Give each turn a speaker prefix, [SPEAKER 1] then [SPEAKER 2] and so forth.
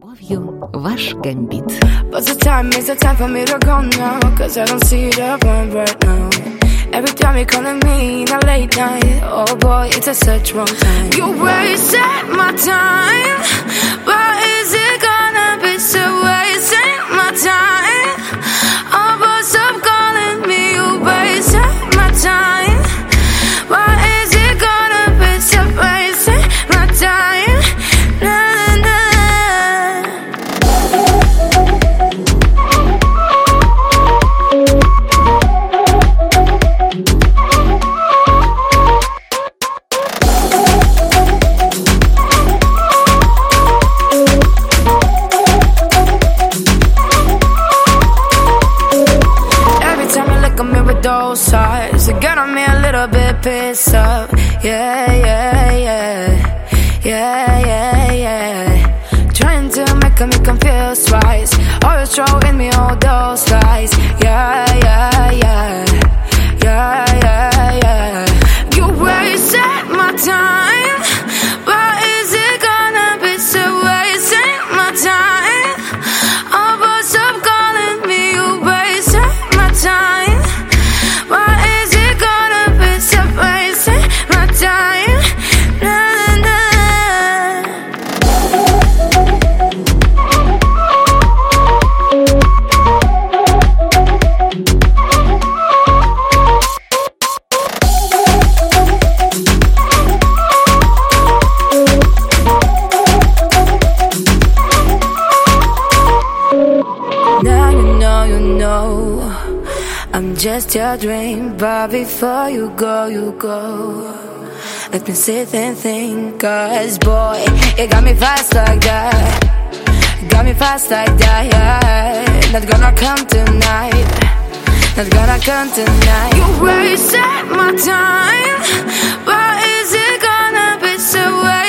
[SPEAKER 1] Любовью ваш гамбит.
[SPEAKER 2] But the time is the time for me to go now, 'cause I don't see the point right now. Every time you're calling me in a late night, oh boy, it's a such wrong time. You wasted my time, but is it gonna be so wasting my time? Oh boy, stop calling me, you wasted my time. Why is it gonna be so wasting my time? Nah, nah. Those eyes, they get on me a little bit pissed off. Yeah, yeah, yeah, yeah, yeah, yeah. Trying to make me confused twice. Always throwing me all those lies. Yeah, yeah, yeah, yeah, yeah, yeah. You wasted my time, but is it gonna be so wasting my time? Oh, but stop calling me, you wasted my time. Why is it gonna be so wasting my time? Nah, nah. Now you know I'm just your dream, but before you go, let me sit and think, 'cause boy, it got me fast like that. Got me fast like that, yeah. Not gonna come tonight, not gonna come tonight. You wasted my time, but is it gonna be so